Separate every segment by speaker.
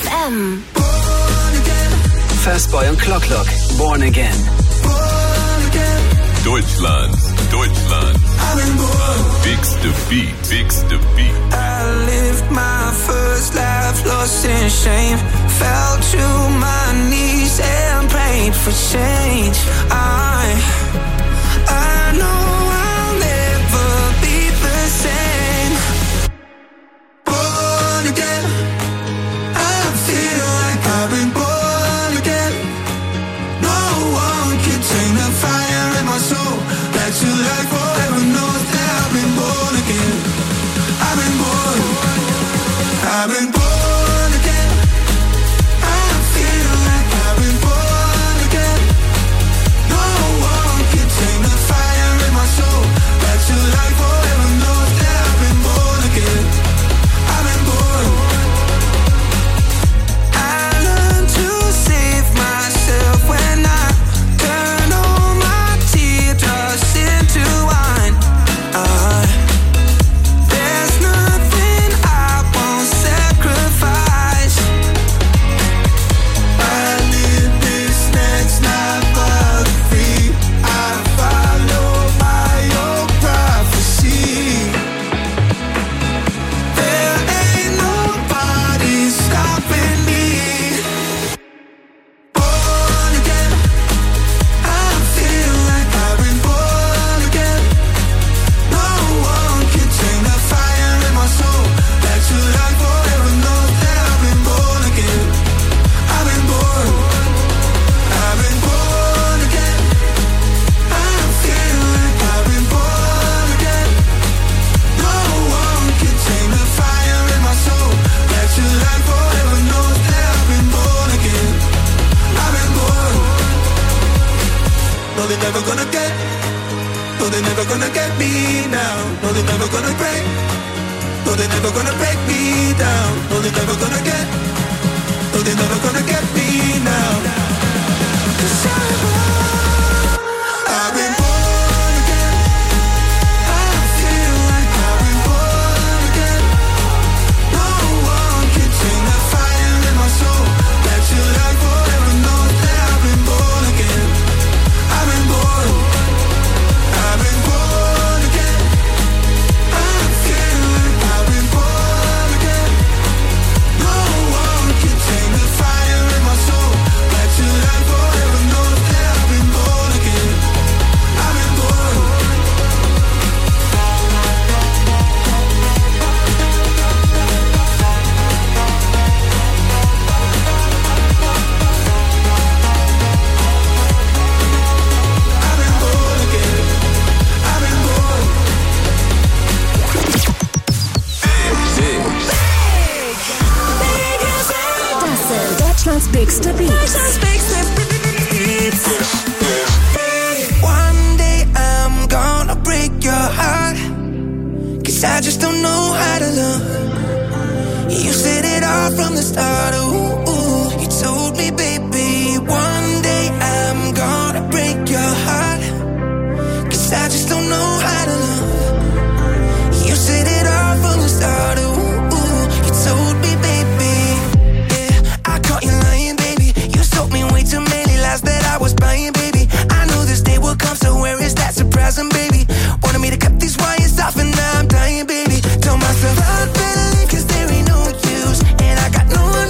Speaker 1: FM.
Speaker 2: Fastboy und Clock, Born Again.
Speaker 3: Deutschland. Bigste Beat.
Speaker 4: I lived my first life lost in shame. Fell to my knees and prayed for change. I know I'll never be the same. Born again. I feel like I've been born again. No one can tame the fire in my soul. Back to life forever knows that I've been born again. I've been born again. I feel like I've been born again. No one can tame the fire in my soul. Back to life forever knows that I've been born again. I've been born. I learned to save myself when I turn all my teardrops into wine. There's nothing I won't sacrifice. I live this next life but free. I follow my own prophecy. There ain't nobody stopping me. Born again. I feel like I've been born again. No one can tame the fire in my soul. Back to life forever knows that I've been born again. I've been born again. I feel like I've been born again. No one can tame the fire in my soul. Back to life forever knows that I've been born again. I've been born. No, they're never gonna get. No, they're never gonna get me now. No, they're never gonna break. No, they're never gonna break me down. No, they're never gonna get. No, they're never gonna get me now. 'Cause I've been born again. I feel like I've been born again. No one can tame the fire in my soul. Back to life forever knows that I've been born again. I've been born again. I feel like I've been born again. No one can tame the fire in my soul. Back to life forever knows that I've been born again. I've been born. I've been born again. I've been born.
Speaker 1: Das sind Deutschlands bigste Beats.
Speaker 4: One day I'm gonna break your heart, 'cause I just don't know how to love. You said it all from the start. Ooh, you told me, baby, one day I'm gonna break your heart, 'cause I just don't know how to love. You said it all from the start. Ooh, you told me, baby. Yeah, I caught you lying, baby. You told me way too many lies that I was buying, baby. I know this day will come, so where is that surprising, baby? Wanted me to cut these wires off and now I'm dying, baby. Told myself I'd better leave 'cause there ain't no use, and I got no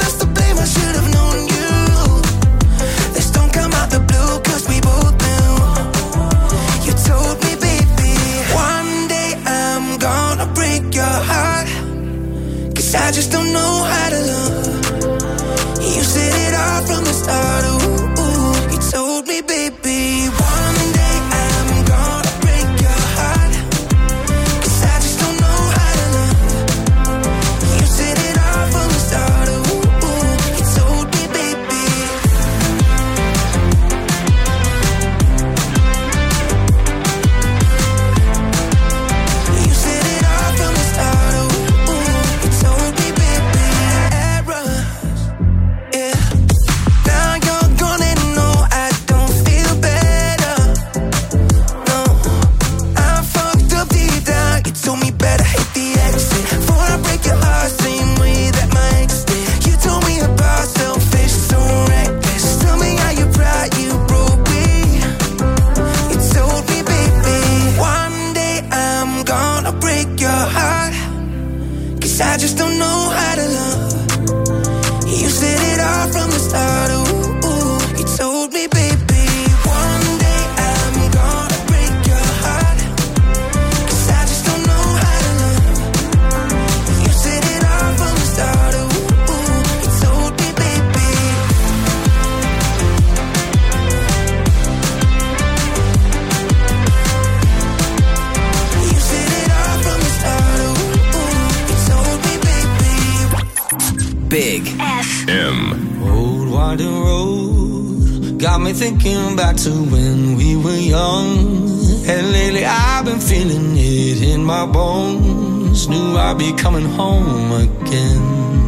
Speaker 3: FM.
Speaker 4: Old winding road got me thinking back to when we were young. And lately I've been feeling it in my bones. Knew I'd be coming home again.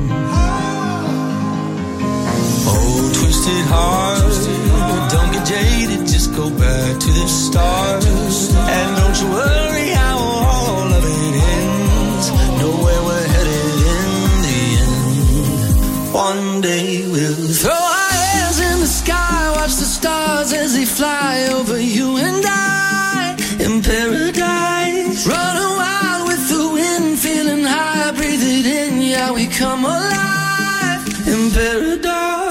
Speaker 4: Oh, twisted heart, don't get jaded, just go back to the start. And don't you worry how all of it ends. Know where we're headed in the end. One day we'll throw our hands in the sky, watch the stars as they fly over you and I. In paradise, running wild with the wind, feeling high, breathe it in, yeah, we come alive. In paradise.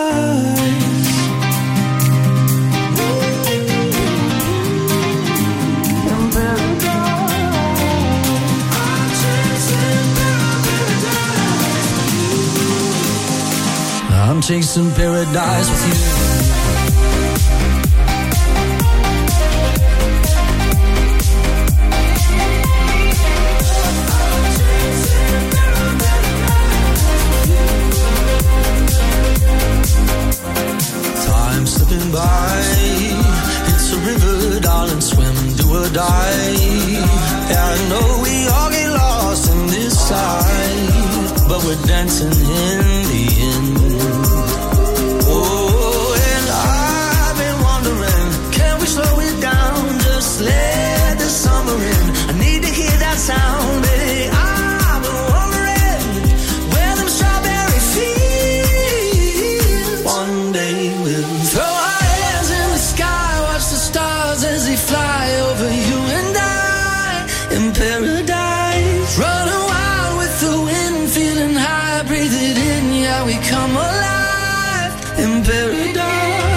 Speaker 4: I'm chasing paradise with you. Time slipping by, it's a river, darling, swim, do or die. Yeah, I know we all get lost in this side, but we're dancing in the end. Let the summer in. I need to hear that sound, baby. I've been wondering where them strawberry fields. One day we'll throw our hands in the sky, watch the stars as they fly over you and I. In paradise, running wild with the wind, feeling high, breathe it in, yeah, we come alive. In paradise.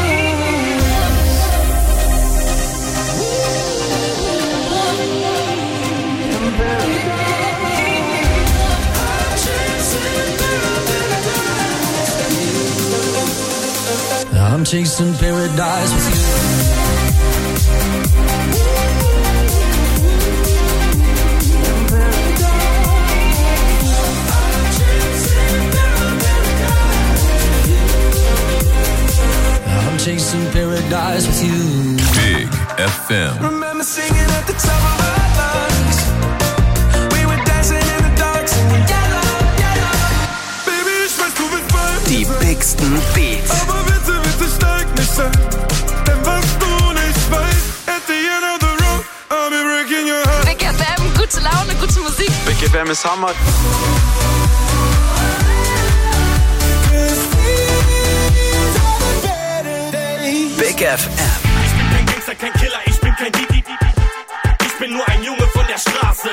Speaker 4: I'm chasing paradise with you. I'm chasing paradise with you.
Speaker 3: Big FM.
Speaker 4: Remember singing at the top of our lungs. We were dancing in the dark, singing yellow, yellow. Baby, ich weiß, du bist bei mir.
Speaker 2: Die bigsten Beats.
Speaker 4: Aber bitte steig nicht sein. Denn was du nicht weißt, at the end of the road, I'll be breaking your heart.
Speaker 5: Big FM, gute Laune, gute Musik.
Speaker 6: Big FM ist Hammer.
Speaker 2: Big FM.
Speaker 7: Ich bin kein Gangster, kein Killer, ich bin kein Dieb. Ich bin nur ein Junge von der Straße.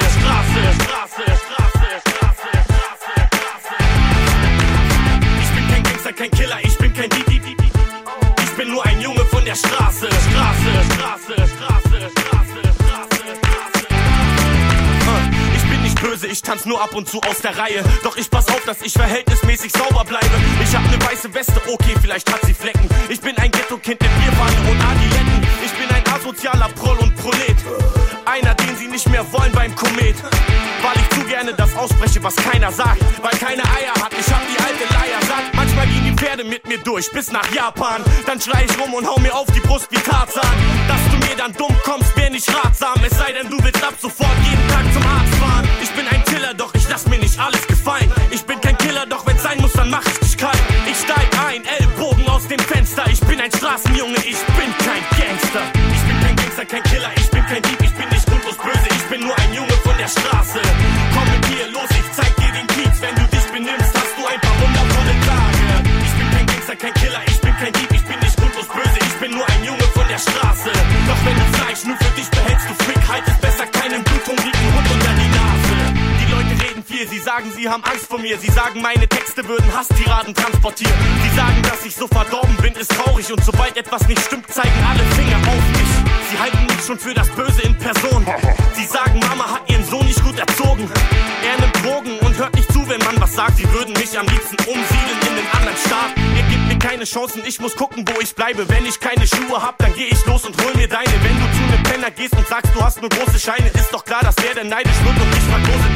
Speaker 7: Ich bin kein Gangster, kein Killer, ich bin kein Dieb. Ich bin nur ein Junge von der Straße. Ich bin nicht böse, ich tanz nur ab und zu aus der Reihe. Doch ich pass auf, dass ich verhältnismäßig sauber bleibe. Ich hab ne weiße Weste, okay, vielleicht hat sie Flecken. Ich bin ein Ghetto-Kind in Bierwanne und Adiletten. Ich bin ein asozialer Proll und Prolet. Einer, den sie nicht mehr wollen beim Komet. Weil ich zu gerne das ausspreche, was keiner sagt. Weil keine Eier hat, ich hab die alte Leier satt. Manchmal gehen die Pferde mit mir durch, bis nach Japan. Dann schrei ich rum und hau mir auf die Brust wie Tarzan. Dass du mir dann dumm kommst, wär nicht ratsam. Es sei denn, du willst ab sofort jeden Tag zum Arzt fahren. Ich bin ein Killer, doch ich lass mir nicht alles gefallen. Ich bin kein Killer, doch wenn's sein muss, dann mach ich dich kalt. Ich steig ein, Ellbogen aus dem Fenster. Ich bin ein Straßenjunge, ich bin kein Gangster. Ich bin kein Gangster, kein Killer, ich bin kein Dieb. Ich bin nicht grundlos böse, ich bin nur ein Junge von der Straße. Komm mit mir los, ich zeig dir den Kiez. Wenn du dich benimmst, hast du ein paar wundervolle Tage. Ich bin kein Gangster, kein Killer, ich bin kein Dieb. Ich bin nicht grundlos böse, ich bin nur ein Junge von der Straße. Doch wenn du Fleisch nur für dich behältst, du Freak, halt es besser keinen bluthungrigen Hund unter die Nase. Die Leute reden viel, sie sagen, sie haben Angst vor mir. Sie sagen, meine Texte würden Hasstiraden transportieren. Sie sagen, dass ich so verdorben bin, ist traurig. Und sobald etwas nicht stimmt, zeigen alle Finger auf mich. Sie halten mich schon für das Böse in Person. Sie sagen, Mama hat ihren Sohn nicht gut erzogen. Er nimmt Drogen und hört nicht zu, wenn man was sagt. Sie würden mich am liebsten umsiedeln in den anderen Staat. Ihr gebt mir keine Chancen, ich muss gucken, wo ich bleibe. Wenn ich keine Schuhe hab, dann geh ich los und hol mir deine. Wenn du zu einem Penner gehst und sagst, du hast nur große Scheine, ist doch klar, dass der neidisch wird und ich frag, wo sind meine?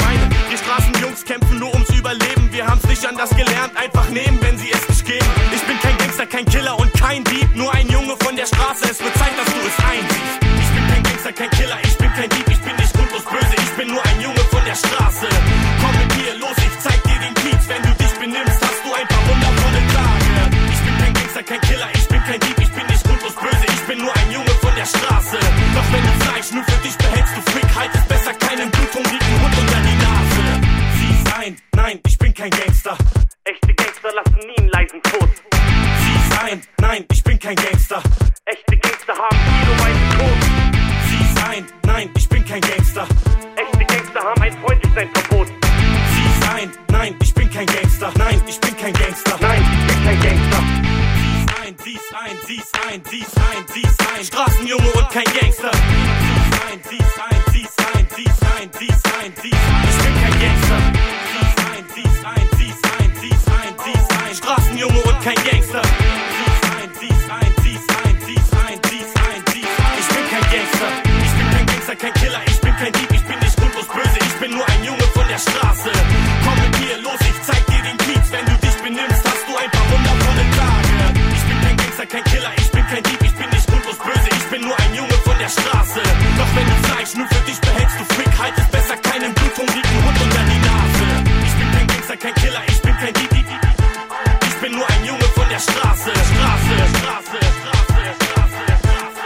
Speaker 7: Wir Straßenjungs kämpfen nur ums Überleben. Wir haben's nicht anders gelernt, einfach nehmen, wenn sie es nicht geben. Ich bin kein Gangster, kein Killer und kein Dieb. Nur ein Junge von der Straße, es wird Zeit, dass du es einsiehst. Ich bin kein Gangster, kein Killer, ich bin kein Dieb. Ich bin nicht grundlos böse, ich bin nur ein Junge von der Straße. Komm mit mir los, ich zeig dir den Kiez. Wenn du dich benimmst, hast du ein paar wundervolle Tage. Ich bin kein Gangster, kein Killer, ich bin kein Dieb. Ich bin nicht grundlos böse, ich bin nur ein Junge von der Straße. Doch wenn du Fleisch nur für dich behältst, du Freak, halt es besser keinen bluthungrigen Hund unter die Nase. Sieh's ein, nein, ich bin kein Gangster. Echte Gangster lassen nie einen leisen Tod. Sieh's ein, nein, ich bin kein Gangster. Echte Gangster haben kiloweise Code. Sieh's ein, nein, ich bin kein Gangster. Echte Gangster haben ein Freundlichsein-Verbot. Sieh's ein, nein, ich bin kein Gangster. Nein, ich bin kein Gangster. Nein, ich bin kein Gangster. Sieh's ein, sieh's ein, sieh's ein, sieh's ein. Straßenjunge und kein Gangster. Sieh's ein, sieh's ein, sieh's ein, sieh's ein, sieh's ein, sieh's ein. Ich bin kein Gangster. Sieh's ein, sieh's ein, sieh's ein, sieh's ein, sieh's ein. Straßenjunge und kein Gangster. Sieh's ein, sieh's ein, sieh's ein, sieh's ein, sieh's ein, sieh's ein. Ich bin kein Gangster. Ich bin kein Gangster, kein Killer. Ich bin kein Dieb. Ich bin nicht grundlos böse. Ich bin nur ein Junge von der Straße. Komm mit mir los, ich zeig dir den Kiez. Wenn du dich benimmst, hast du ein paar wundervolle Tage. Ich bin kein Gangster, kein Killer. Ich bin kein Dieb. Ich bin nicht grundlos böse. Ich bin nur ein Junge von der Straße. Doch wenn du Fleisch nur für dich behältst, du Freak, halt es besser keinen bluthungrigen Hund unter die Nase. Ich bin kein Gangster, kein Killer. Ich bin kein Dieb. Ich bin nur ein Junge von der Straße. Straße, Straße, Straße, Straße, Straße.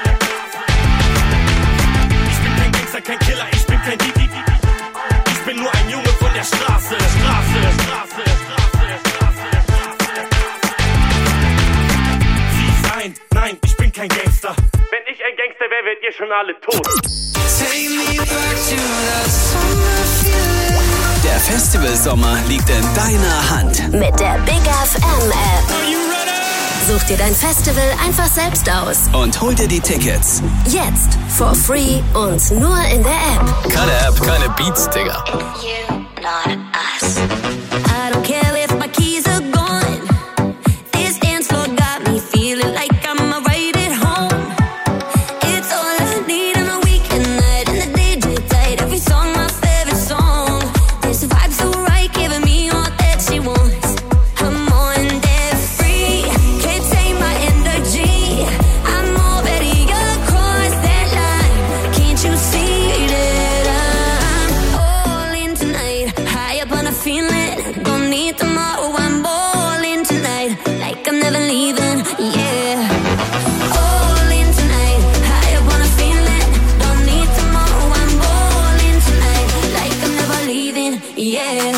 Speaker 7: Ich bin kein Gangster, kein Killer. Ich bin kein Dieb. Ich bin nur ein Junge von der Straße. Straße, Straße, Straße, Straße, Straße. Sieh's ein, nein, ich bin kein Gangster. Wenn ich ein Gangster wäre, wärt ihr schon alle tot.
Speaker 4: Take me back to the summer feeling.
Speaker 2: Der Festivalsommer liegt in deiner Hand.
Speaker 1: Mit der Big FM App. Such dir dein Festival einfach selbst aus.
Speaker 2: Und hol dir die Tickets.
Speaker 1: Jetzt for free und nur in der App.
Speaker 3: Keine App, keine Beats, Digga.
Speaker 1: You, not us. I don't care if my keys are gone. This dance floor got me feeling like I'm right at home. It's all I need on a weekend night and the DJ tight. Every song my favorite song. This vibe so right, giving me all that she wants. I'm on that free, can't take my energy. I'm already across that line. Can't you see that I'm all in tonight? High up on a feeling, don't need tomorrow. I'm all in tonight, like I'm never leaving. Yeah. All in tonight, high up on a feeling, don't need tomorrow. I'm all in tonight, like I'm never leaving. Yeah.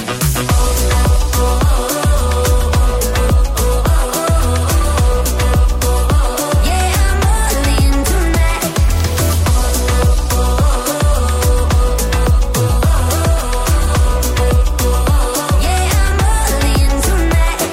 Speaker 1: Yeah, I'm all in tonight. Yeah, I'm all in tonight.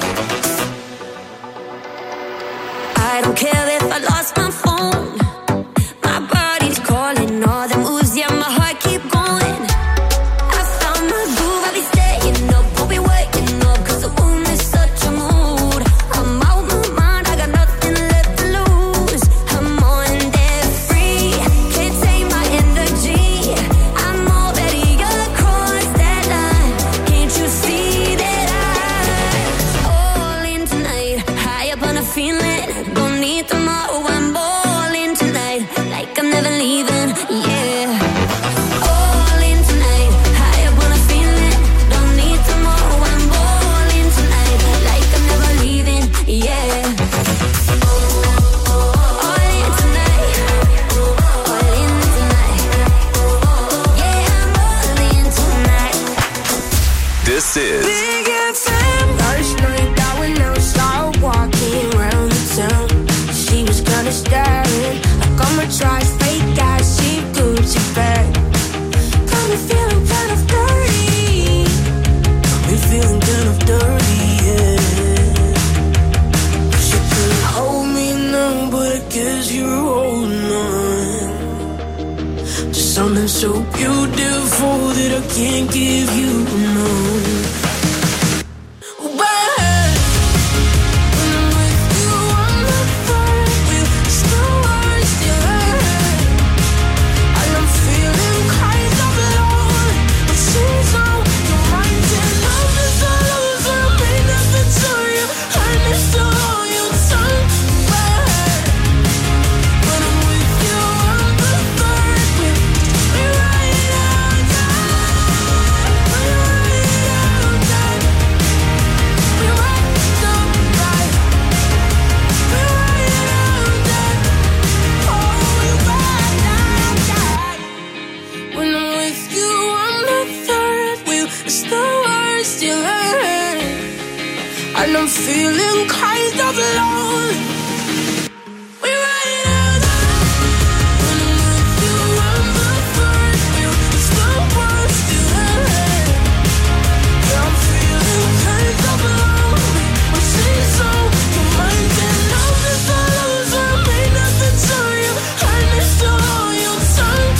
Speaker 1: I don't care if I lost my phone. My body's calling, all the moves, yeah, my heart keep going. I found my groove, I'll be staying up, won't be waking up, 'cause the room is such a mood. I'm out my mind, I got nothing left to lose. I'm on that free, can't take my energy. I'm already across that line. Can't you see that I'm all in tonight? High up on a feeling, don't need tomorrow. I'm all in tonight, like I'm never leaving. Yeah. All in tonight, high up on a feeling, don't need tomorrow. I'm all in tonight, like I'm never leaving. Yeah. All in tonight, all in tonight. Yeah, I'm all in tonight.
Speaker 3: This is
Speaker 4: Big FM. First night that when I started walking around the town, she was kinda staring like I'm a try fake guy. She Gucci bag. Got me feeling kind of dirty. Got me feeling kind of dirty, yeah. She couldn't hold me now, but I guess you're holding on. Just something so beautiful that I can't give you no. Feeling kind of alone, but she's on kind of lonely. We ride out when I'm with you, I'm the first view. It's the worst you had. Yeah, I'm feeling kind of lonely. But say so, you might get love if I lose her. May nothing tell you, I missed all your time.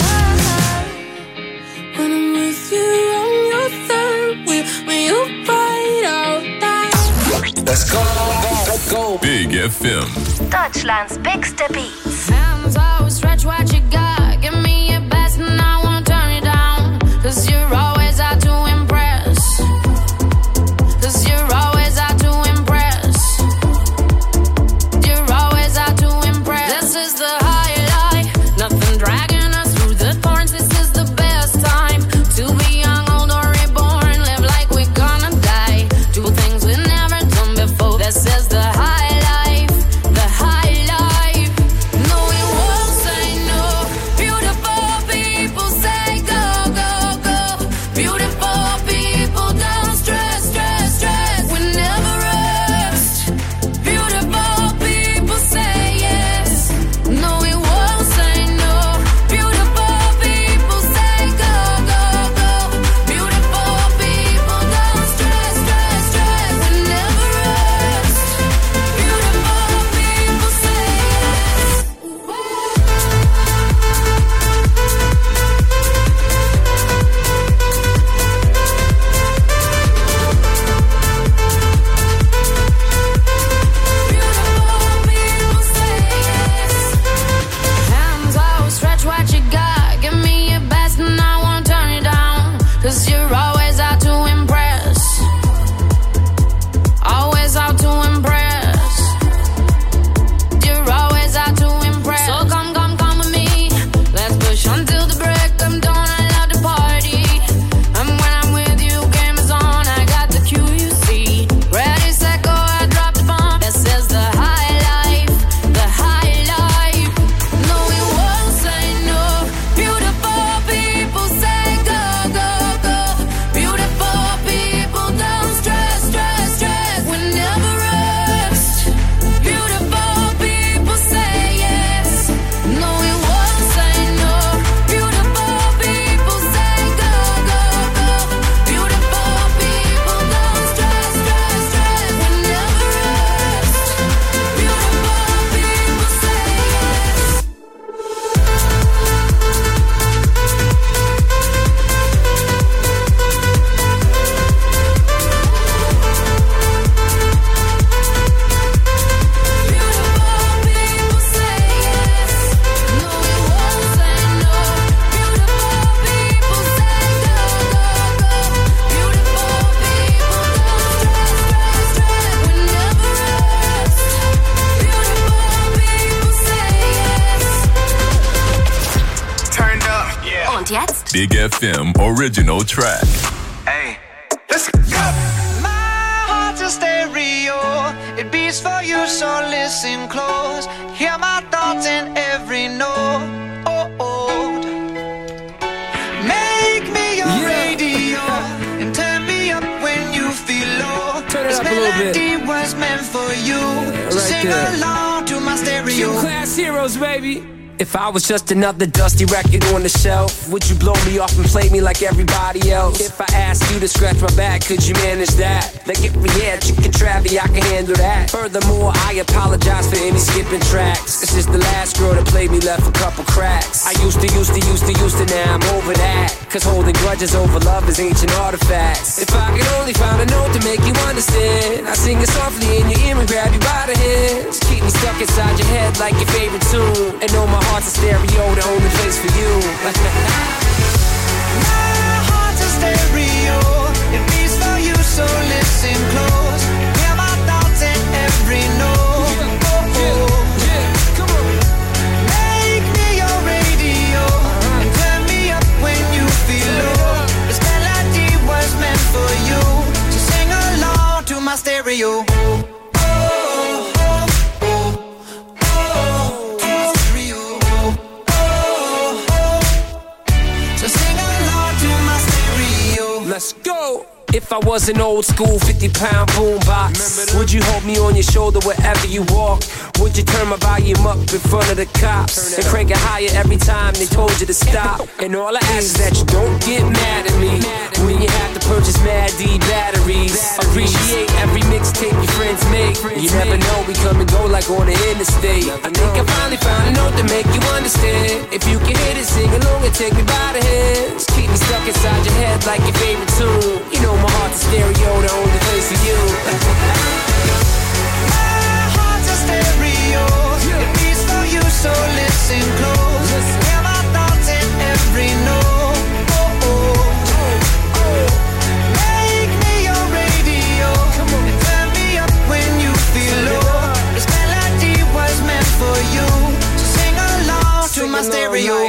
Speaker 4: When I'm with you, I'm your third wheel. When you ride out loud.
Speaker 2: Let's go. Go.
Speaker 3: Big FM.
Speaker 6: Deutschlands bigste Beats.
Speaker 5: Hands out, stretch what you got. Give me your best and I won't turn you down. 'Cause you're always out to impress. 'Cause you're always out to impress. You're always out to impress. This is the high life. Nothing dragging us through the thorns. This is the best time to be young, old, or reborn. Live like we're gonna die. Do things we never done before. This is the high life. The high life. No, we won't say no. Beautiful people say go, go, go. Beautiful people don't stress, stress, stress. We never rest. Beautiful people say yes. No, we won't say no. Beautiful people say go, go, go. Beautiful people don't stress, stress, stress. We never rest. Beautiful people say yes. Beautiful people say yes. Hands out, stretch what you got. Give me your best and I won't turn you down. 'Cause you're always out to impress. Always out to impress. You're always out to impress. So come, come, come with me. Let's push until the break of dawn. I love to party. And when I'm with you, game is on. I got the cue, you see. Ready, set, go, I drop the bomb. This is the high life. The high life. No, we won't say no. Beautiful people say go, go, go. Beautiful people don't stress, stress, stress. We never rest. Beautiful people say yes. No, we won't say no. Beautiful people say go, go, go. Beautiful people don't stress, stress, stress. We never rest. Beautiful people say yes. Beautiful people say yes. No, we won't say no. Beautiful people say go, go, go. Beautiful people don't stress, stress, stress. We never rest. Beautiful people say yes.
Speaker 4: Turned up.
Speaker 6: Und jetzt
Speaker 3: Big FM original track.
Speaker 4: Hey, let's go. My heart's a stereo. It beats for you, so listen close. Hear my thoughts in every note. Make me your radio and turn me up when you feel low.
Speaker 8: Turn it
Speaker 4: This
Speaker 8: up a little bit.
Speaker 4: melody was meant for you. So
Speaker 8: right
Speaker 4: sing
Speaker 8: there.
Speaker 4: along to my stereo.
Speaker 8: Class heroes, baby. If I was just another dusty record on the shelf, would you blow me off and play me like everybody else? If I asked you to scratch my back, could you manage that? Like if we had chicken Travie, I can handle that. Furthermore, I apologize for any skipping tracks. This is the last girl that played me, left a couple cracks. I used to, now I'm over that. Cause holding grudges over love is ancient artifacts. If I could only find a note to make you understand, I sing it softly in your ear and grab you by the hands. Keep me stuck inside your head like your favorite tune. And know my heart's a stereo, the only place for you.
Speaker 4: My heart's a stereo. It beats for you, so listen close. Hear my thoughts in every note. Make me your radio and turn me up when you feel low. This melody was meant for you, so sing along to my stereo.
Speaker 8: If I was an old school 50-pound boombox, would you hold me on your shoulder wherever you walk? Would you turn my volume up in front of the cops and crank it higher every time they told you to stop? And all I ask is that you don't get mad at me when you have to purchase Mad D batteries. Appreciate every mixtape your friends make. You never know, we come and go like on the interstate. I think I finally found a note to make you understand. If you can hit it, sing along and take me by the hands. Keep me stuck inside your head like your favorite tune. You know my heart's a stereo, the only place for you.
Speaker 4: My heart's a stereo. It beats for you, so listen close. Hear my thoughts in every note. Oh, oh, oh. Make me your radio. And turn me up when you feel low. This melody was meant for you. So sing along to my stereo.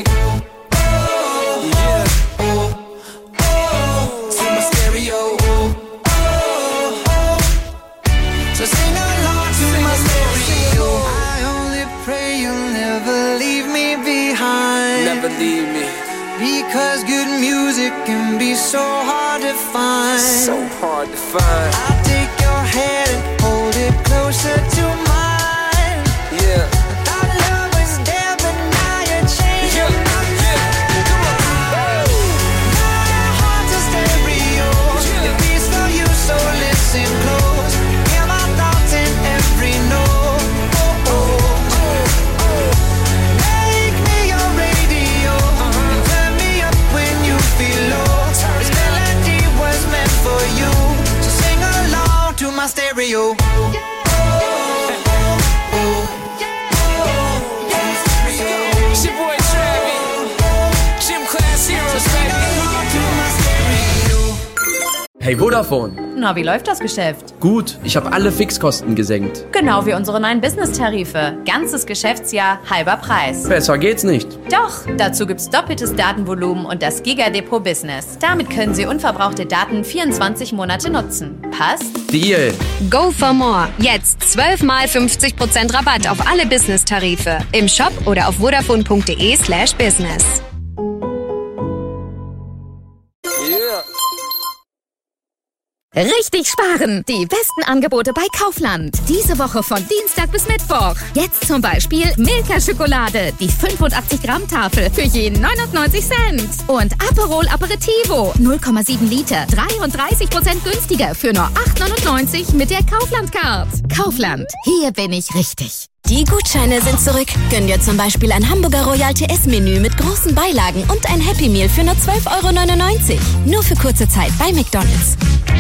Speaker 8: Leave me.
Speaker 4: Because good music can be so hard to find.
Speaker 8: So hard to find.
Speaker 4: I'll take your hand and hold it closer to mine.
Speaker 8: Yeah.
Speaker 4: Our love was there, but now you're changing my mind. Come on. My heart's a stereo. It beats for you, so listen close. Hear my thoughts in every note. My stereo.
Speaker 8: It's your boy Travis. Gym Class Heroes, baby.
Speaker 9: Hey Vodafone.
Speaker 10: Na, wie läuft das Geschäft?
Speaker 9: Gut, ich habe alle Fixkosten gesenkt.
Speaker 10: Genau wie unsere neuen Business-Tarife. Ganzes Geschäftsjahr, halber Preis.
Speaker 9: Besser geht's nicht.
Speaker 10: Doch, dazu gibt's doppeltes Datenvolumen und das Giga-Depot Business. Damit können Sie unverbrauchte Daten 24 Monate nutzen. Passt?
Speaker 9: Deal.
Speaker 11: Go for more. Jetzt 12 mal 50% Rabatt auf alle Business-Tarife. Im Shop oder auf vodafone.de/business.
Speaker 12: Richtig sparen! Die besten Angebote bei Kaufland. Diese Woche von Dienstag bis Mittwoch. Jetzt zum Beispiel Milka-Schokolade, die 85 Gramm Tafel für je 99 Cent. Und Aperol Aperitivo, 0,7 Liter, 33% günstiger für nur 8,99 mit der Kaufland-Card. Kaufland, hier bin ich richtig.
Speaker 13: Die Gutscheine sind zurück. Gönn dir zum Beispiel ein Hamburger Royal TS-Menü mit großen Beilagen und ein Happy Meal für nur 12,99 €. Nur für kurze Zeit bei McDonald's.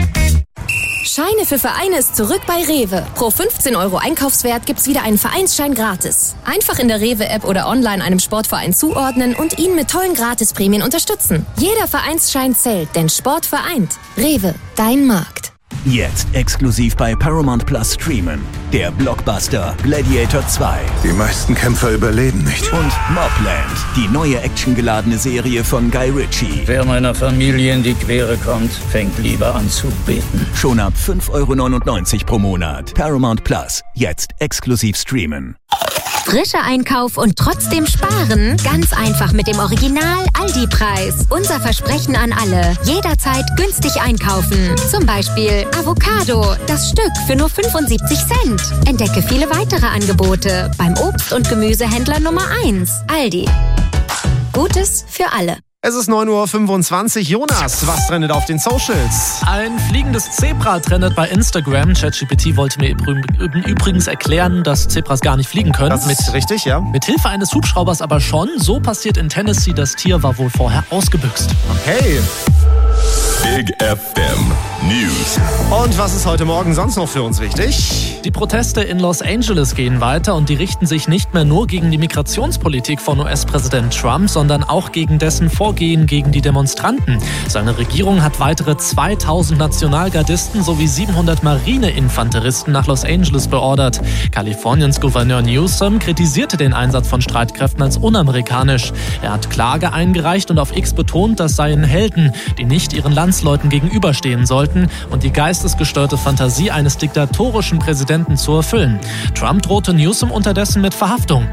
Speaker 13: Scheine für Vereine ist zurück bei Rewe. Pro 15 € Einkaufswert gibt's wieder einen Vereinsschein gratis. Einfach in der Rewe-App oder online einem Sportverein zuordnen und ihn mit tollen Gratisprämien unterstützen. Jeder Vereinsschein zählt, denn Sport vereint. Rewe, dein Markt.
Speaker 14: Jetzt exklusiv bei Paramount Plus streamen. Der Blockbuster Gladiator 2.
Speaker 15: Die meisten Kämpfer überleben nicht.
Speaker 14: Und Mobland, die neue actiongeladene Serie von Guy Ritchie.
Speaker 16: Wer meiner Familie in die Quere kommt, fängt lieber an zu beten.
Speaker 14: Schon ab 5,99 € pro Monat. Paramount Plus, jetzt exklusiv streamen.
Speaker 13: Frischer Einkauf und trotzdem sparen? Ganz einfach mit dem Original Aldi-Preis. Unser Versprechen an alle. Jederzeit günstig einkaufen. Zum Beispiel Avocado, das Stück für nur 75 Cent. Entdecke viele weitere Angebote beim Obst- und Gemüsehändler Nummer 1. Aldi. Gutes für alle.
Speaker 17: Es ist 9:25 Uhr. Jonas, was trendet auf den Socials?
Speaker 18: Ein fliegendes Zebra trendet bei Instagram. ChatGPT wollte mir übrigens erklären, dass Zebras gar nicht fliegen können.
Speaker 17: Das ist richtig, ja.
Speaker 18: Mit Hilfe eines Hubschraubers aber schon. So passiert in Tennessee. Das Tier war wohl vorher ausgebüxt.
Speaker 17: Okay.
Speaker 3: Big FM News.
Speaker 17: Und was ist heute Morgen sonst noch für uns wichtig?
Speaker 18: Die Proteste in Los Angeles gehen weiter und die richten sich nicht mehr nur gegen die Migrationspolitik von US-Präsident Trump, sondern auch gegen dessen Vorgehen gegen die Demonstranten. Seine Regierung hat weitere 2000 Nationalgardisten sowie 700 Marineinfanteristen nach Los Angeles beordert. Kaliforniens Gouverneur Newsom kritisierte den Einsatz von Streitkräften als unamerikanisch. Er hat Klage eingereicht und auf X betont, das seien Helden, die nicht ihren Landsleuten gegenüberstehen sollten halten und die geistesgestörte Fantasie eines diktatorischen Präsidenten zu erfüllen. Trump drohte Newsom unterdessen mit Verhaftung.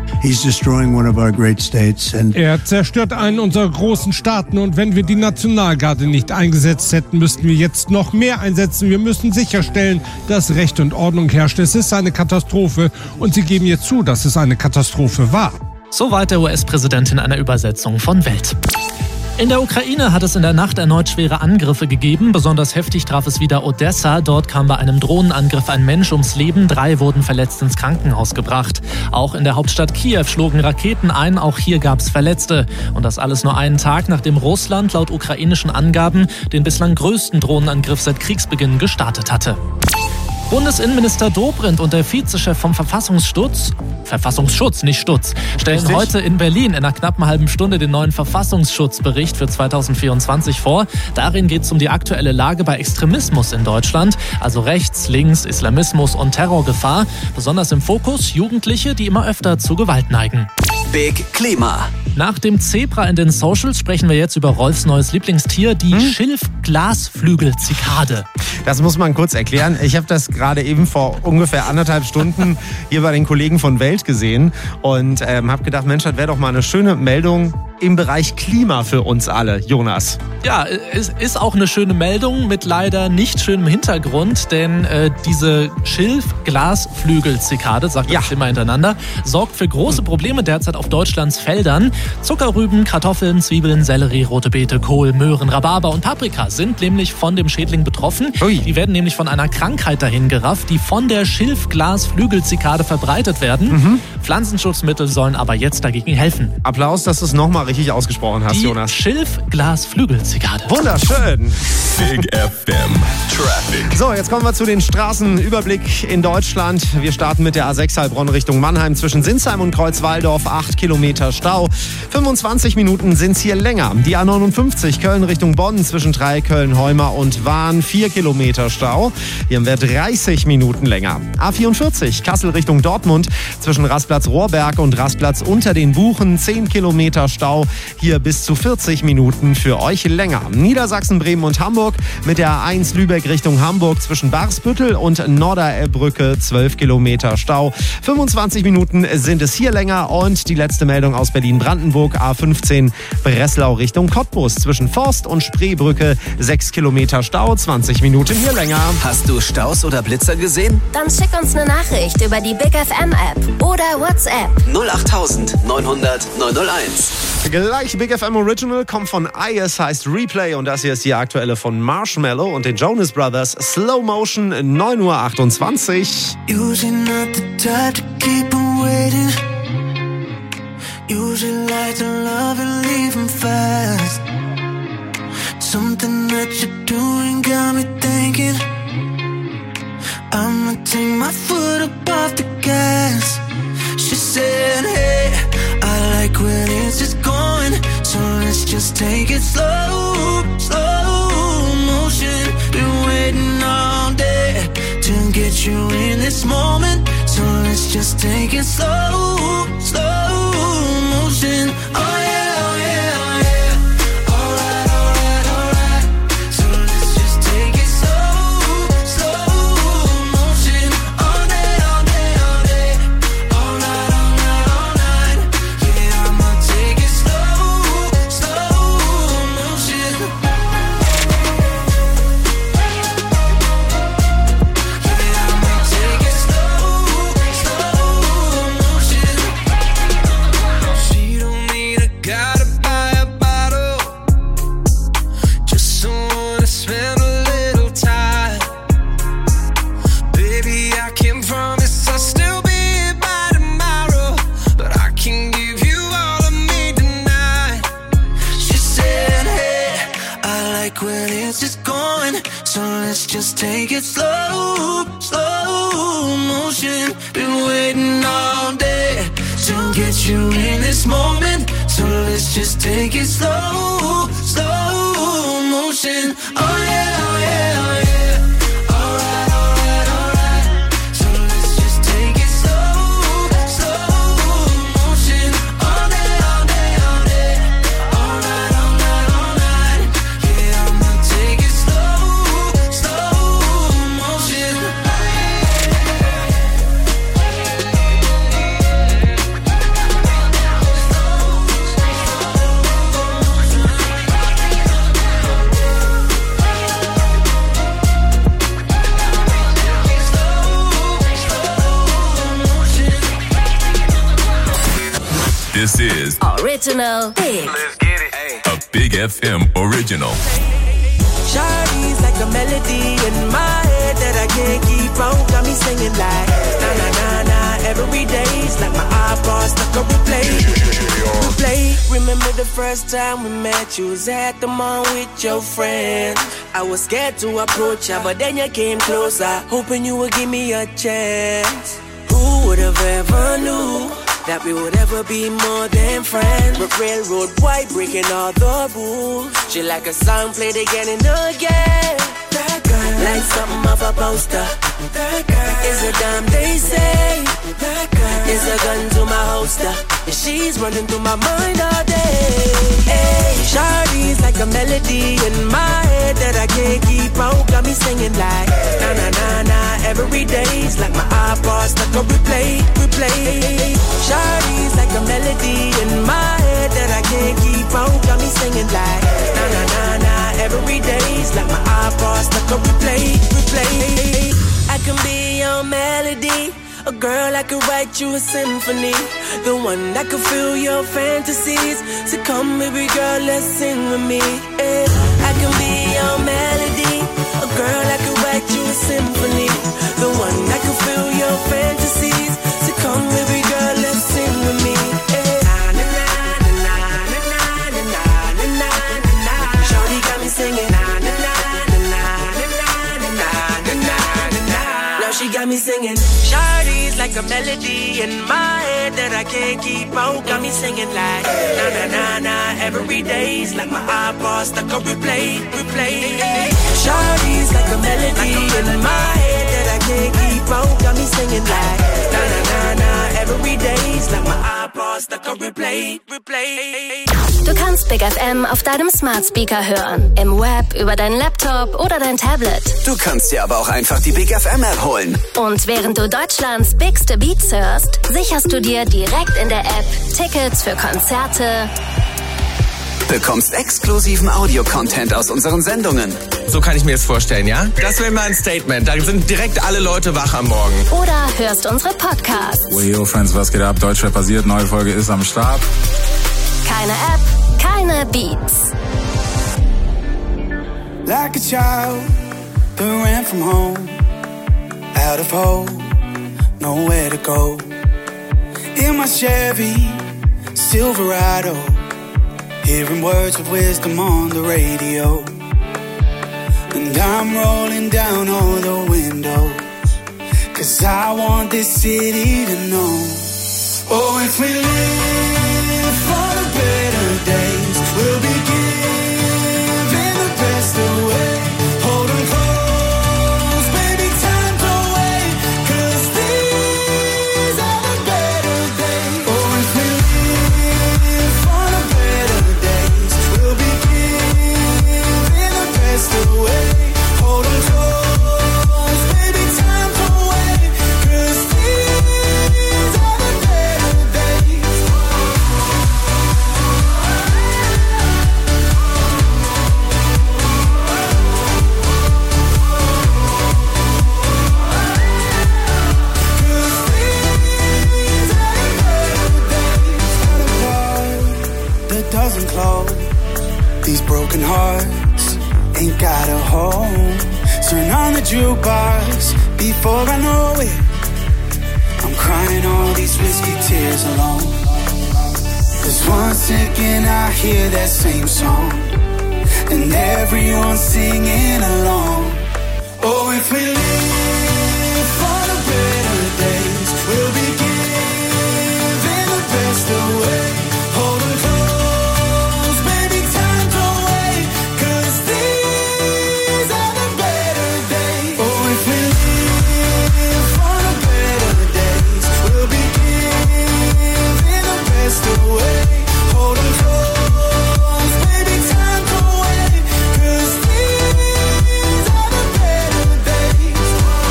Speaker 19: Er zerstört einen unserer großen Staaten und wenn wir die Nationalgarde nicht eingesetzt hätten, müssten wir jetzt noch mehr einsetzen. Wir müssen sicherstellen, dass Recht und Ordnung herrscht. Es ist eine Katastrophe und Sie geben jetzt zu, dass es eine Katastrophe war.
Speaker 18: Soweit der US-Präsident in einer Übersetzung von Welt. In der Ukraine hat es in der Nacht erneut schwere Angriffe gegeben. Besonders heftig traf es wieder Odessa. Dort kam bei einem Drohnenangriff ein Mensch ums Leben. 3 wurden verletzt ins Krankenhaus gebracht. Auch in der Hauptstadt Kiew schlugen Raketen ein. Auch hier gab es Verletzte. Und das alles nur einen Tag, nachdem Russland laut ukrainischen Angaben den bislang größten Drohnenangriff seit Kriegsbeginn gestartet hatte. Bundesinnenminister Dobrindt und der Vizechef vom Verfassungsschutz, nicht Stutz, stellen heute in Berlin in einer knappen halben Stunde den neuen Verfassungsschutzbericht für 2024 vor. Darin geht es um die aktuelle Lage bei Extremismus in Deutschland, also Rechts-, Links-, Islamismus und Terrorgefahr. Besonders im Fokus Jugendliche, die immer öfter zu Gewalt neigen.
Speaker 14: Big Klima.
Speaker 18: Nach dem Zebra in den Socials sprechen wir jetzt über Rolfs neues Lieblingstier, die Schilfglasflügelzikade.
Speaker 17: Das muss man kurz erklären. Ich habe das gerade eben vor ungefähr 1,5 Stunden hier bei den Kollegen von Welt gesehen und habe gedacht, Mensch, das wäre doch mal eine schöne Meldung im Bereich Klima für uns alle, Jonas.
Speaker 18: Ja, es ist auch eine schöne Meldung mit leider nicht schönem Hintergrund, denn diese Schilfglasflügelzikade, sagt das immer hintereinander, sorgt für große Probleme derzeit auf Deutschlands Feldern. Zuckerrüben, Kartoffeln, Zwiebeln, Sellerie, rote Beete, Kohl, Möhren, Rhabarber und Paprika sind nämlich von dem Schädling betroffen. Die werden nämlich von einer Krankheit dahin gerafft, die von der Schilfglasflügelzikade verbreitet werden. Pflanzenschutzmittel sollen aber jetzt dagegen helfen.
Speaker 17: Applaus, dass du es nochmal richtig ausgesprochen hast, Jonas.
Speaker 18: Schilfglasflügelzikade.
Speaker 17: Wunderschön.
Speaker 3: Big FM Traffic.
Speaker 17: So, jetzt kommen wir zu den Straßenüberblick in Deutschland. Wir starten mit der A6 Heilbronn Richtung Mannheim zwischen Sinsheim und Kreuzwaldorf. 8 Kilometer Stau. 25 Minuten sind es hier länger. Die A59 Köln Richtung Bonn zwischen Köln-Heuma und Wahn. 4 Kilometer Stau. Hier haben wir 30 Minuten länger. A44 Kassel Richtung Dortmund zwischen Rastplatz Rohrberg und Rastplatz unter den Buchen. 10 Kilometer Stau. Hier bis zu 40 Minuten für euch länger. Niedersachsen, Bremen und Hamburg mit der A1 Lübeck Richtung Hamburg zwischen Barsbüttel und Norderbrücke 12 Kilometer Stau. 25 Minuten sind es hier länger und die letzte Meldung aus Berlin-Brandenburg A15 Breslau Richtung Cottbus zwischen Forst und Spreebrücke 6 Kilometer Stau, 20 Minuten hier länger.
Speaker 14: Hast du Staus oder Blitzer gesehen?
Speaker 6: Dann schick uns eine Nachricht über die Big FM App oder WhatsApp.
Speaker 14: 08000 900 901.
Speaker 17: Gleich Big FM Original kommt von IS, heißt Replay und das hier ist die aktuelle von Marshmallow und den Jonas Brothers. Slow Motion 9:28 Uhr.
Speaker 4: Usually not the type to keep on waiting. Usually like to love and leave 'em fast. Something that you're doing got me thinking I'ma take my foot up off the gas. She said, hey, I like when it's just going, so let's just take it slow, slow motion. Been waiting all day to get you in this moment, so let's just take it slow, slow motion. Oh yeah, oh yeah, oh yeah. Alright, alright, alright. So let's just take it slow, slow motion. All day, all day, all day. All night, all night, all night. Yeah, I'ma take it slow, slow motion. Yeah, I'ma take it slow, slow motion. She don't need a guy to buy a bottle, just someone to spend a little time. Baby, I can promise I'll still be here by tomorrow, but I can give you all of me tonight. She said, hey, I like when it's just going, so let's just take it slow, slow motion. Been waiting all day to get you in this moment, so let's just take it slow, slow motion. Oh yeah, oh yeah, oh yeah. Alright, alright, alright. So let's just take it slow, slow motion. All day, all day, all day. All night, all night, all night. Yeah, I'ma take it slow, slow
Speaker 3: This is
Speaker 6: Original Big.
Speaker 3: Let's get it. A Big FM original.
Speaker 4: Shawty's like a melody in my head that I can't keep on. Got me singing like na na na na every day's like my iPod stuck on replay. Remember the first time we met? You was at the mall with your friend. I was scared to approach ya, but then you came closer, hoping you would give me a chance. Who would have ever knew that we would ever be more than friends? But railroad boy breaking all the rules. She like a song played again and again. That girl, like something off a poster. That girl is a dime, they say. That girl is a gun to my holster. And she's running through my mind all day. Hey, Shawty's like a melody in my head that I can't keep on. Got me singing like na na na na every day's like my iPod stuck on replay. Shawty's like a melody in my head that I can't keep on. Got me singing like na na na na every day's like my iPod stuck on replay. I can be your melody, a girl I could write you a symphony, the one that could fill your fantasies. So come baby girl, let's sing with me. I can be your melody, a girl I could write you a symphony, the one that could fill your fantasies. So come baby girl, let's sing with me. Shawty got me singing. She got me singing. Shawty's like a melody in my head that I can't keep on. Got me singing like na na na na every day's like my iPod stuck on replay. Shawty's like a melody in my head that I can't keep on. Got me singing like na na na na every day's like my iPod stuck on replay.
Speaker 6: Du kannst Big FM auf deinem Smart Speaker hören, im Web, über deinen Laptop oder dein Tablet.
Speaker 20: Du kannst dir aber auch einfach die Big FM App holen.
Speaker 6: Und während du Deutschlands bigste Beats hörst, sicherst du dir direkt in der App Tickets für Konzerte,
Speaker 20: bekommst exklusiven Audio-Content aus unseren Sendungen.
Speaker 21: So kann ich mir das vorstellen, ja? Das wäre mal ein Statement. Da sind direkt alle Leute wach am Morgen.
Speaker 6: Oder hörst unsere Podcasts.
Speaker 22: Yo, Friends, was geht ab? Deutschrap passiert. Neue Folge ist am Start.
Speaker 6: Keine App, keine Beats.
Speaker 23: Like a child that ran from home, out of hope, nowhere to go. In my Chevy Silverado, hearing words of wisdom on the radio. And I'm rolling down all the windows, 'cause I want this city to know. Oh, if we live for the better days, we'll be giving the best away. Hold 'em close, baby, time to wait, 'cause these are the better days. Oh, if we live for the better days, we'll be giving the best away. Hold 'em close, baby, time to wait, 'cause these are the better days. That doesn't close. These broken hearts ain't got a home. Turn on the jukebox before I know it. I'm crying all these whiskey tears alone. 'Cause one second I hear that same song, and everyone's singing along. Oh, if we live for the better days, we'll be giving the best away. Hold 'em close, baby, time to wait, 'cause these are the better days. Oh, if we live for the better days, we'll be giving the best away. Hold 'em close, baby, time to wait, 'cause these are the better days.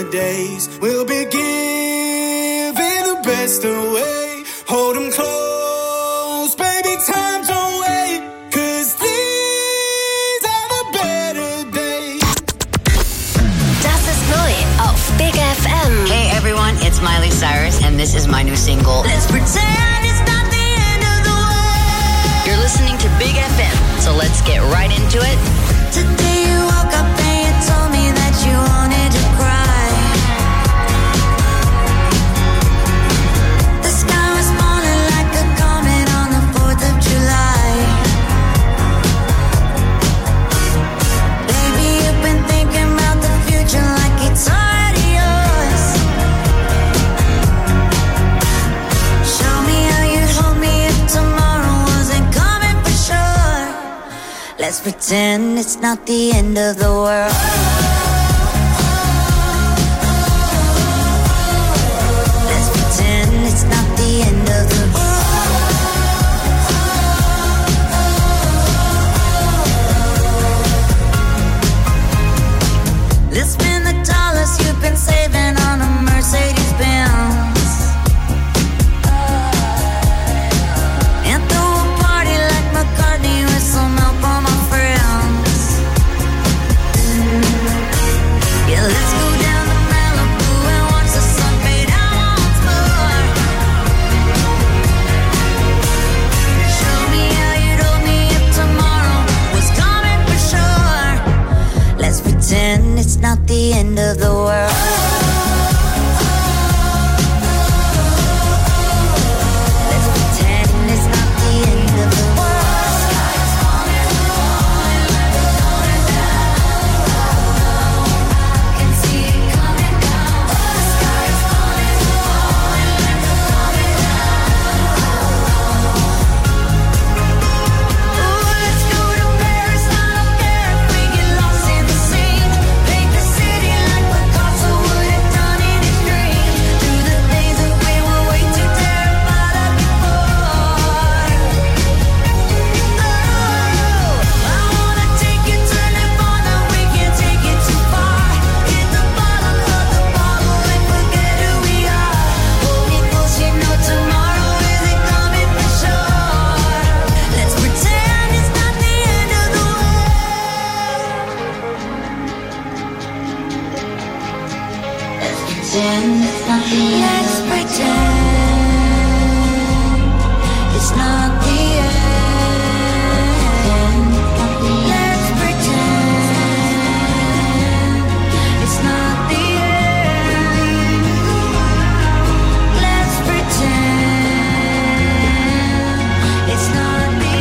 Speaker 23: better days. We'll be giving the best away. Hold 'em close, baby, time don't wait. 'Cause these are the better days.
Speaker 6: Das ist neu auf Big FM.
Speaker 1: Hey everyone, it's Miley Cyrus and this is my new single. Let's pretend it's not the end of the world. You're listening to Big FM, so let's get right into it.
Speaker 4: Today you woke up and you told me that you wanted to cry. The sky was falling like a comet on the 4th of July. Baby, you've been thinking about the future like it's already yours. Show me how you'd hold me if tomorrow wasn't coming for sure. Let's pretend it's not the end of the world. Let's pretend it's not the end of the world. Let's spend the dollars you've been saving on a Mercedes-Benz. And throw a party like McCartney with some help from my friends. Yeah, let's go down to Malibu and watch the sun fade out once more. Show me how you'd hold me if tomorrow was coming for sure. Let's pretend it's not the end of the world. Let's pretend it's not the end of the world. Can see it coming down. The sky is falling, coming down. Ooh, let's go to Paris, I don't care if we get lost in the sea. Paint the city like Picasso would have done in his dream. Do the things that we were way too terrified of before. Oh, I wanna take you to Nirvana, we can't take it too far. Hit the bottom of the bottle and forget who we are. Hold me close, you know tomorrow isn't coming for sure. Let's pretend it's not the end of the world. Let's pretend it's not the end. Let's pretend it's not the end. Let's pretend it's not the end. Let's pretend it's not the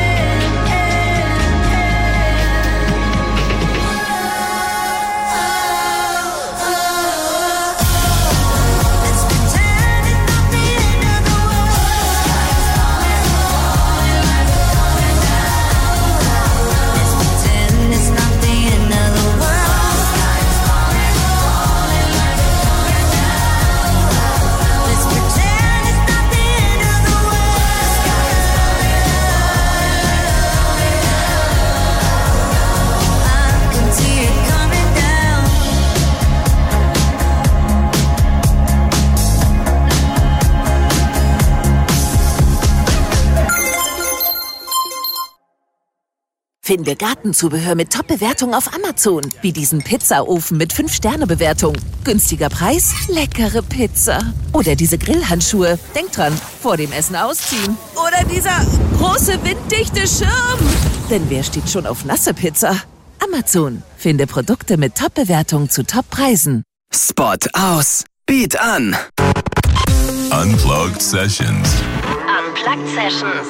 Speaker 2: Finde Gartenzubehör mit Top-Bewertung auf Amazon. Wie diesen Pizzaofen mit 5-Sterne-Bewertung. Günstiger Preis, leckere Pizza. Oder diese Grillhandschuhe. Denk dran, vor dem Essen ausziehen. Oder dieser große winddichte Schirm. Denn wer steht schon auf nasse Pizza? Amazon. Finde Produkte mit Top-Bewertung zu Top-Preisen.
Speaker 20: Spot aus. Beat an.
Speaker 3: Unplugged Sessions.
Speaker 6: Unplugged Sessions.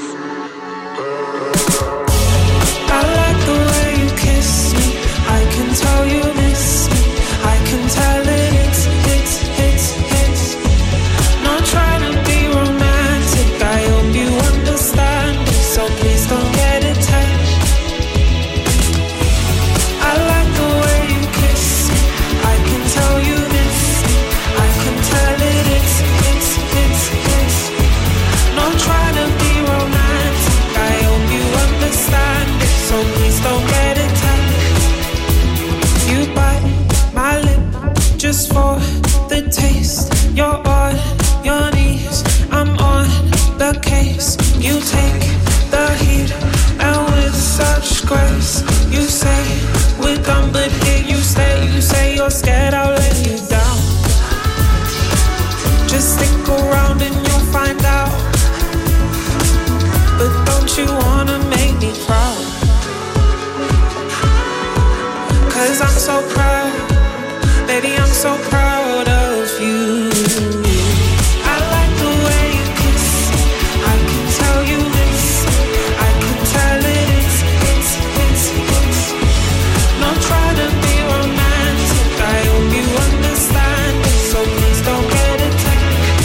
Speaker 23: I like the way you kiss me. I can tell you miss me. I can tell it hits. Not trying to be romantic. I hope you understand me, so please don't get attached. I like the way you kiss me. I can tell you miss me. I can tell it hits. Not trying to be romantic.
Speaker 5: You're on your knees, I'm on the case. You take the heat, and with such grace. You say we're done, but here you stay. You say you're scared I'll let you down. Just stick around and you'll find out. But don't you wanna make me proud? 'Cause I'm so proud, baby, I'm so proud of you. I like the way you kiss, I can tell you this, I can tell it is, it's. Not trying to be romantic, I hope you understand it, so please don't get attacked.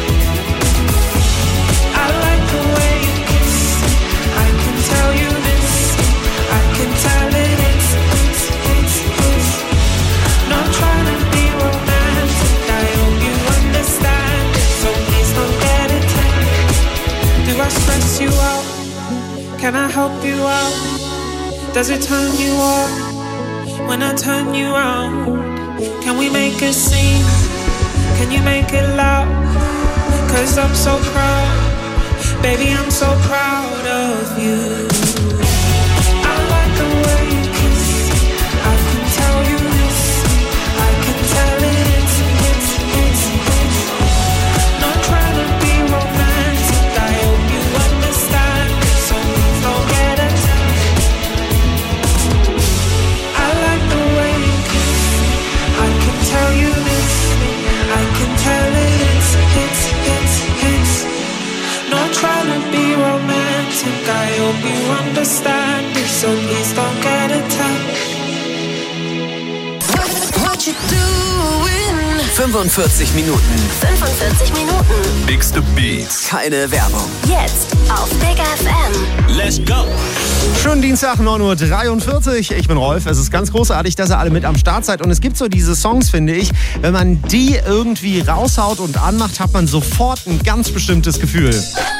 Speaker 5: I like the way you kiss, I can tell you this, I can tell it is, it's. Not trying to be romantic, I hope you understand it, so please don't get attacked. Do I stress you out? Can I help you out? Does it turn you on when I turn you round? Can we make a scene? Can you make it loud? 'Cause I'm so proud, baby, I'm so proud of you. I like the way you kiss, I can tell you this, I can tell it it's. Not trying to be romantic, I hope you understand it, so please don't get attacked. I like the way you kiss, I can tell you this, I can tell it it's. Not trying to be romantic, I hope you understand it, so please don't get attacked.
Speaker 1: What you doing?
Speaker 20: 45 Minuten.
Speaker 6: 45 Minuten.
Speaker 3: Bigste Beats.
Speaker 20: Keine Werbung.
Speaker 6: Jetzt auf Big FM.
Speaker 20: Let's go.
Speaker 17: Schönen Dienstag, 9:43 Uhr. Ich bin Rolf. Es ist ganz großartig, dass ihr alle mit am Start seid. Und es gibt so diese Songs, finde ich, wenn man die irgendwie raushaut und anmacht, hat man sofort ein ganz bestimmtes Gefühl.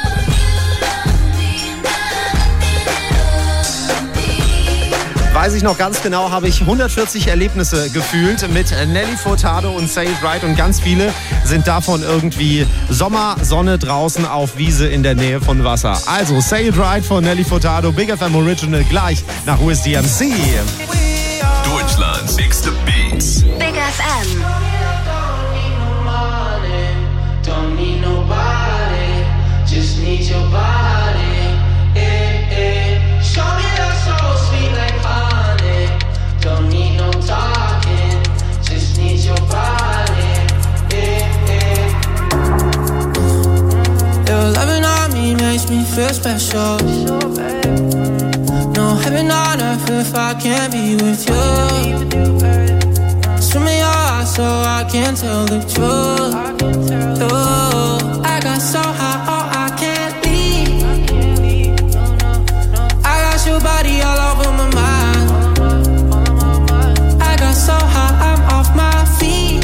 Speaker 17: Weiß ich noch ganz genau, habe ich 140 Erlebnisse gefühlt mit Nelly Furtado und Say It Right und ganz viele sind davon irgendwie Sommer, Sonne draußen auf Wiese in der Nähe von Wasser. Also Say It Right von Nelly Furtado, Big FM Original, gleich nach Wiz DMC.
Speaker 3: Deutschlands Bigste Beats.
Speaker 6: Big FM.
Speaker 5: Don't need nobody, just need your body. Show me that so sweet like honey. Don't need no talking, just need your body. Your loving on me makes me feel special. No heaven on earth if I can't be with you. Swim in your eyes so I can tell the truth. Oh, I got so high, oh I can't leave. I got your body all over my mind. I got so high, I'm off my feet.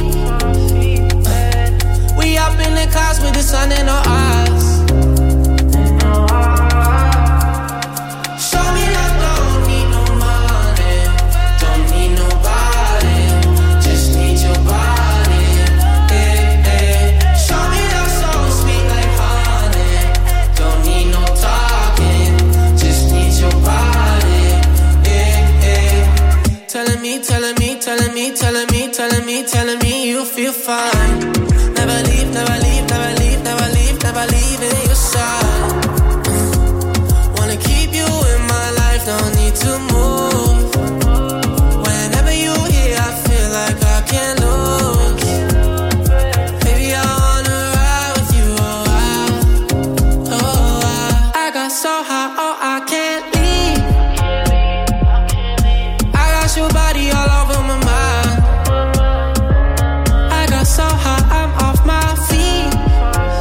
Speaker 5: We up in the clouds with the sun in our eyes. Show me that don't need no money, don't need nobody, just need your body. Show me that so sweet like honey, don't need no talking, just need your body. Telling me, telling me, telling me, telling me, telling me, telling me you feel fine. Never leave, never leave, never leave, never leave, never leave in your side. Wanna keep you in my life, don't need to move. Whenever you're here, I feel like I can't lose. Baby, I wanna ride with you, I got so high, oh I can't leave. I got your body all over my mind. I got so high, I'm off my feet.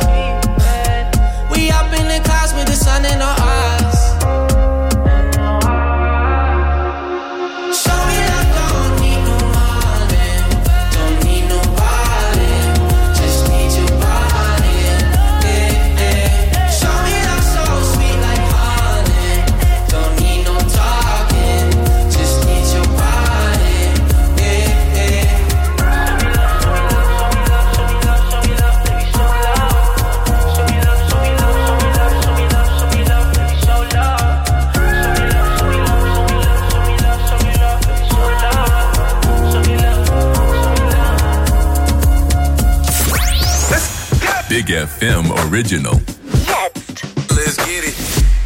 Speaker 3: Big FM Original.
Speaker 1: Jetzt.
Speaker 3: Let's get it.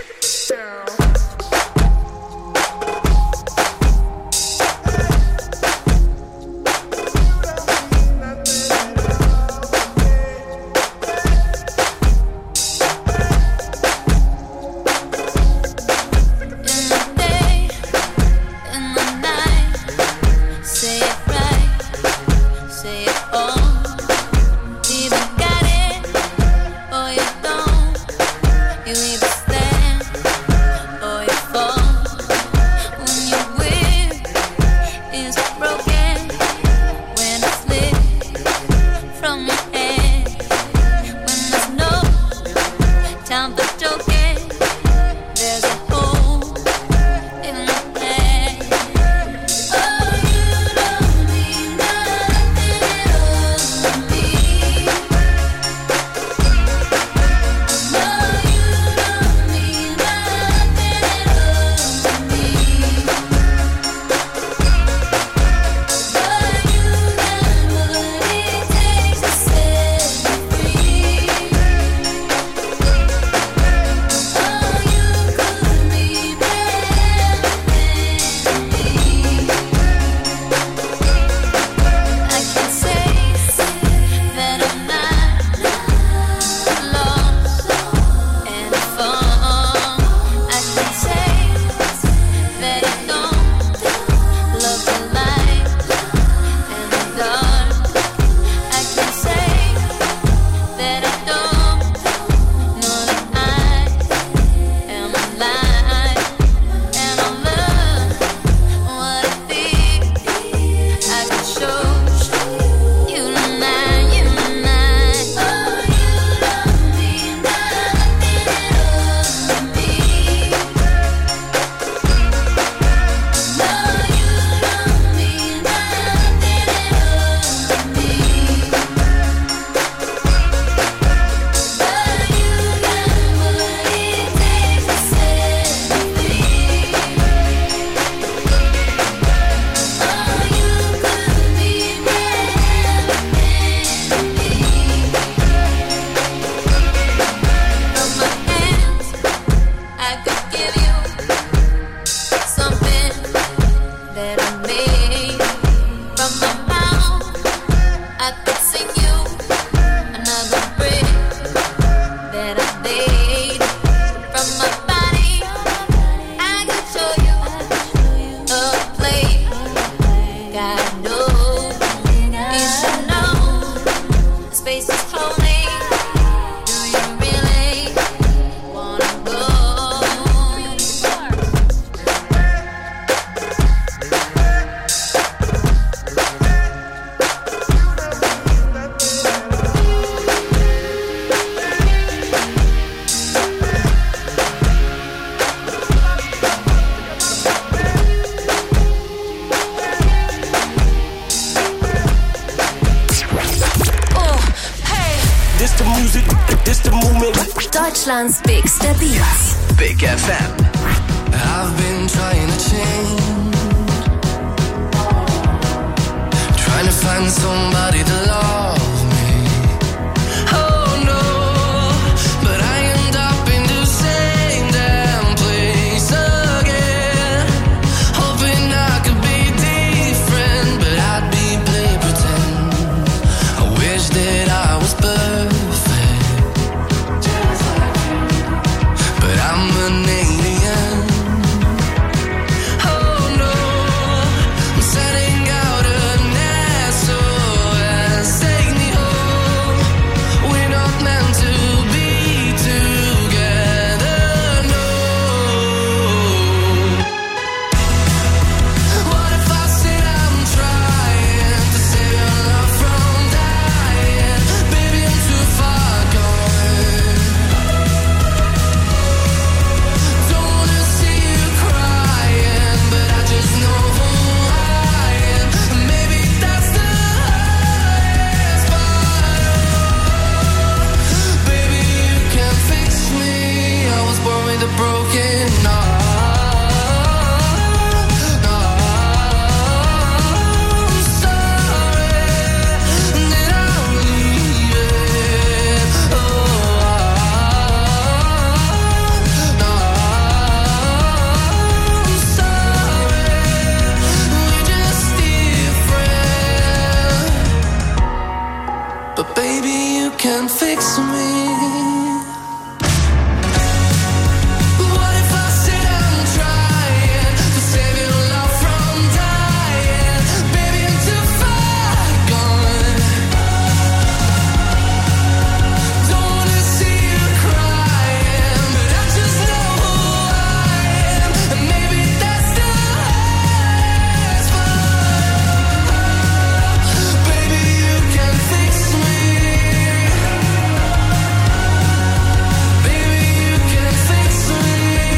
Speaker 6: Deutschlands bigster Beats.
Speaker 20: Big FM.
Speaker 4: I've been trying to change, trying to find somebody to love me. Oh no, but I end up in the same damn place again, hoping I could be different, but I'd be play pretend. I wish that I was perfect, but I'm an alien. Oh no, I'm setting out an SOS. to me. What if I sit and trying to save your love from dying? Baby, I'm too far gone. Don't wanna see you crying, but I just know who I am, and maybe that's the last one. Baby, you can fix me. Baby, you can fix me.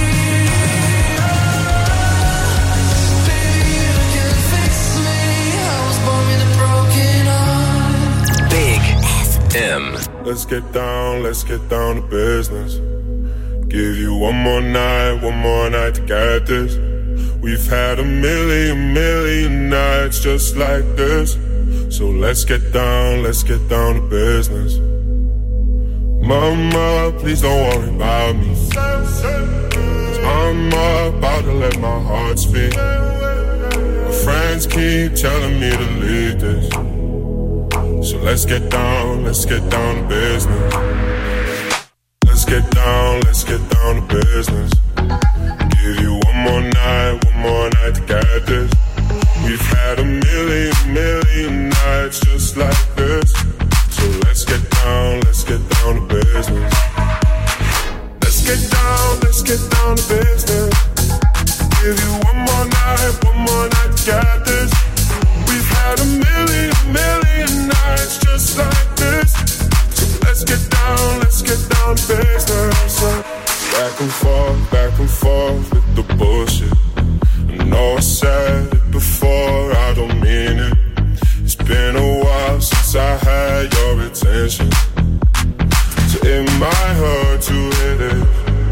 Speaker 4: Baby, you can fix me. I was born with a broken heart.
Speaker 3: Big FM.
Speaker 7: Let's get down to business. Give you one more night to get this. We've had a million nights just like this. So let's get down to business. Mama, please don't worry about me. 'Cause I'm about to let my heart speak. My friends keep telling me to leave this. So let's get down to business. Let's get down to business. Give you one more night to get this. We've had a million nights just like this. So let's get down to business. Let's get down to business. Give you one more night to get this. We've had a million nights just like this. So let's get down to business. Back and forth with the bullshit. I know I said it before, I don't mean it. It's been a while since I had your attention, so it might hurt to hit it.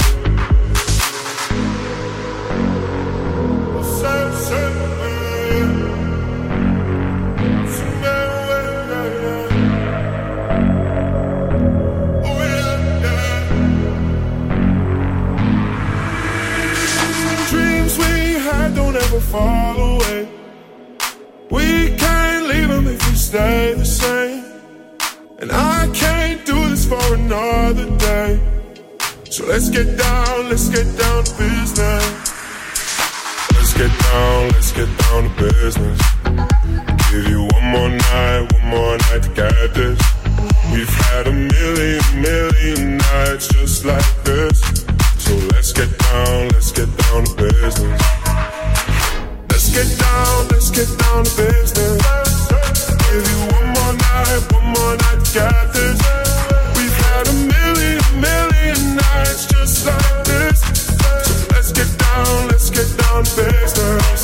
Speaker 7: Dreams we had don't ever fall away. We can't leave them if we stay the same. And I can't do this for another day. So let's get down to business. Let's get down to business. Give you one more night to get this. We've had a million nights just like this. So let's get down to business. Let's get down to business. Give you one more night to get this. We've had a million nights just like this. So let's get down to business.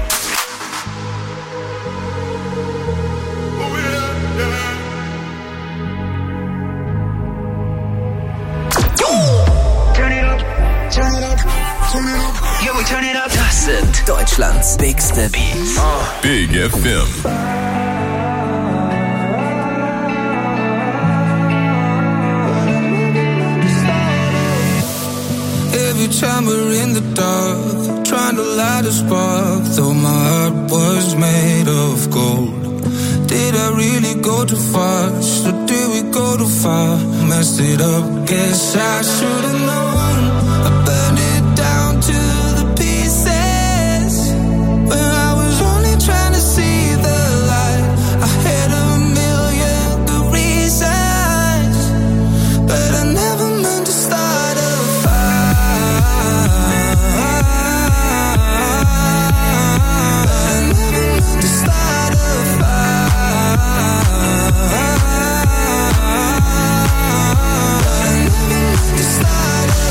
Speaker 7: Oh yeah, yeah.
Speaker 20: Turn it up. Yeah, we turn it up.
Speaker 1: Das sind Deutschlands bigste Beats.
Speaker 3: Big FM.
Speaker 23: Every time we're in the dark, trying to light a spark, though my heart was made of gold. Did I really go too fast, or did we go too far? Messed it up, guess I should've known. I burned it down to the pieces, when I was only trying to see the light. I had a million good reasons, but I never meant to start a fire. I never meant to start a fire. I never meant to start a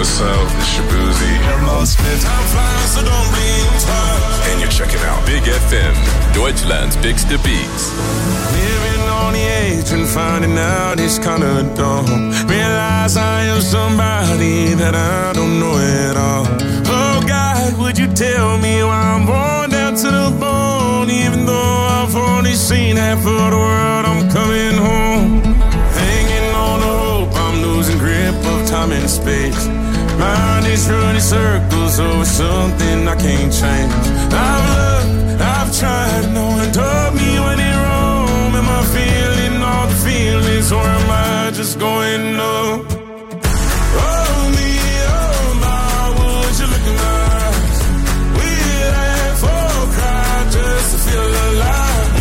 Speaker 7: what's up? It's Shabuzi.
Speaker 4: Time flies, so don't blink twice.
Speaker 3: And you're checking out Big FM, Deutschland's biggste Beats.
Speaker 4: Living on the edge and finding out it's kinda dumb. Realize I am somebody that I don't know at all. Oh God, would you tell me why I'm born down to the bone? Even though I've only seen half of the world, I'm coming home. Hanging on the hope, I'm losing grip of time and space. Mind is running circles over something I can't change. I've looked, I've tried, no one told me when it wrong. Am I feeling all the feelings, or am I just going numb? Oh me, oh my, would you look in my eyes? We laugh or cry just to feel alive.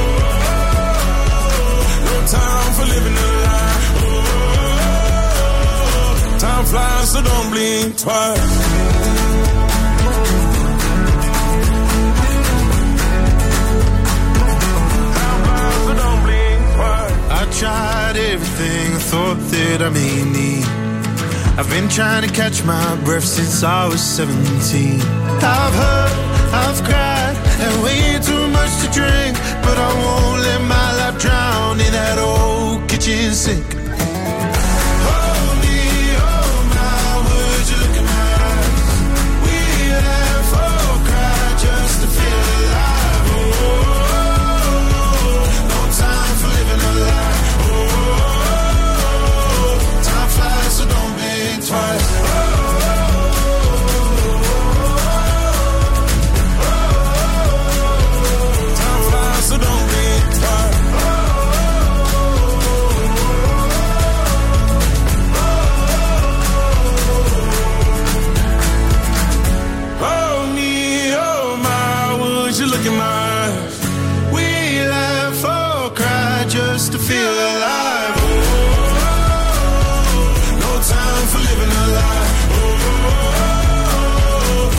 Speaker 4: Oh, no time for living a lie. Time flies, so don't blink twice. Time flies, so don't blink twice.
Speaker 15: I tried everything I thought that I may need. I've been trying to catch my breath since I was 17. I've hurt, I've cried, and way too much to drink, but I won't let my life drown in that old kitchen sink.
Speaker 4: Look in my eyes. We laugh or cry just to feel alive.